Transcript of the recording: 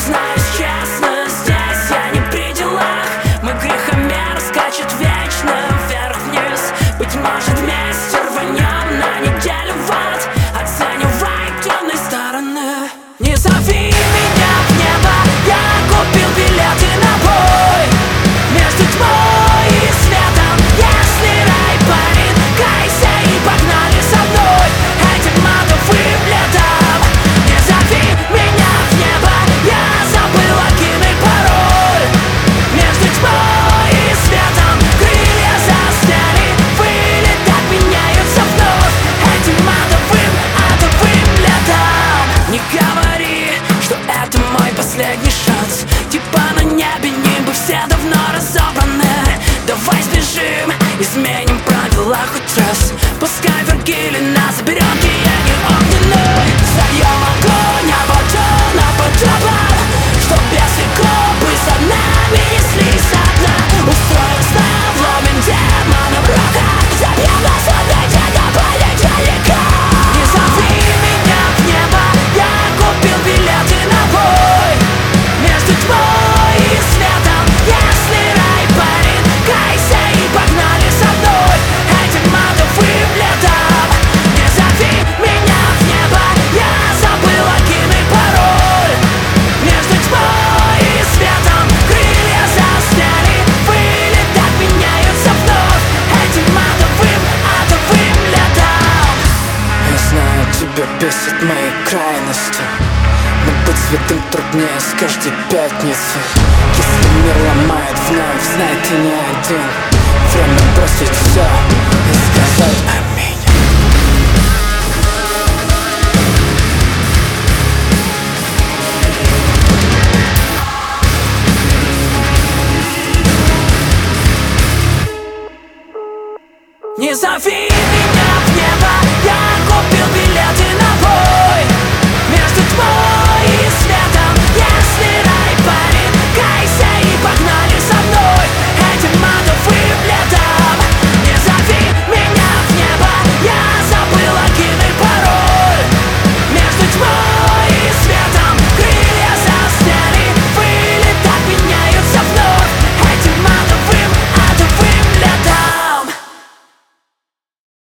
Признаюсь честно, здесь я не при делах. Мой грехомер скачет вечно вверх-вниз. Быть может, вместе рванем на неделю в ад. Оценивай темной стороны. Не зови меня в небо, я купил билеты на бой. Между тьмой и светом, если рай парит, кайся и погнали со мной этим адовым летом. Не зови меня в небо, я забыл логин и пароль. Между тьмой и светом крылья засняли, вылетать меняются вновь этим адовым летом. Не говори, что это мой последний шанс. Типа на небе небо все давно разобраны. Давай сбежим, изменим правила хоть раз. Пускай Вергилий нас заберет гиене огненной. Зальем огонь, а потом чтоб если клубы за нами неслись со дна. Устроим снова, вломим демонов рока. Забьем на сотни до понедельника. Не зови меня в небо, я купил билеты на бой. Между тьмой и светом, если рай парит, кайся и погнали со мной этим адовым летом. Не зови меня в небо, я забыл логин и пароль. Между тьмой и светом крылья засняли, вылетать меняются вновь этим адовым летом. Я знаю, тебя бесит мои крайности, но быть святым труднее с каждой пятницы. Если мир ломает вновь, знай, ты не один. Время бросить все и сказать аминь. Не зови меня